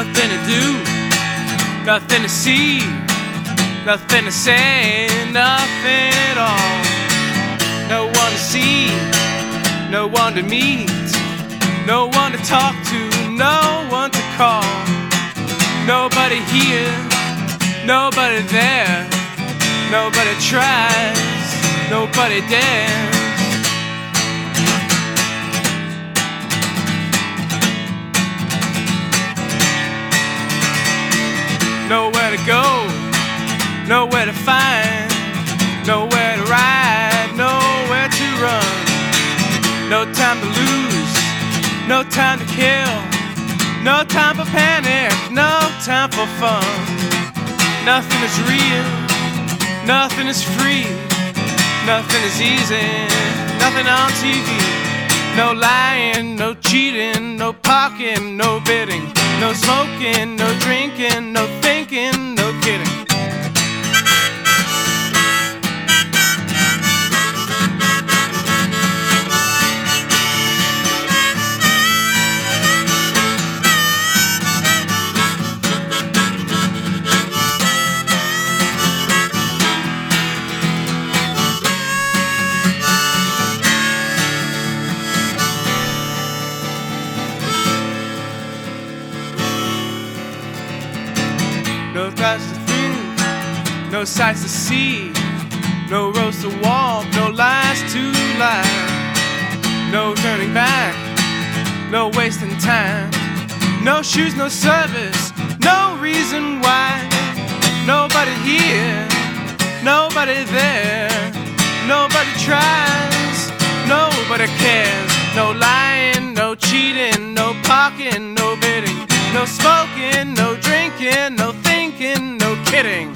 Nothing to do, nothing to see, nothing to say, nothing at all. No one to see, no one to meet, no one to talk to, no one to call. Nobody here, nobody there, nobody tries, nobody dares. Nowhere to go, nowhere to find, nowhere to ride, nowhere to run. No time to lose, no time to kill, no time for panic, no time for fun. Nothing is real, nothing is free, nothing is easy, nothing on TV. No lying, no cheating, no parking, no bidding, no smoking, no drinking, no thinking, no kidding. No thoughts to think, no sights to see, no roads to walk, no lies to lie. No turning back, no wasting time, no shoes, no service, no reason why. Nobody here, nobody there, nobody tries, nobody cares. No lying, no cheating, no parking, no bidding, no smoking, no drinking, no thinking, no kidding.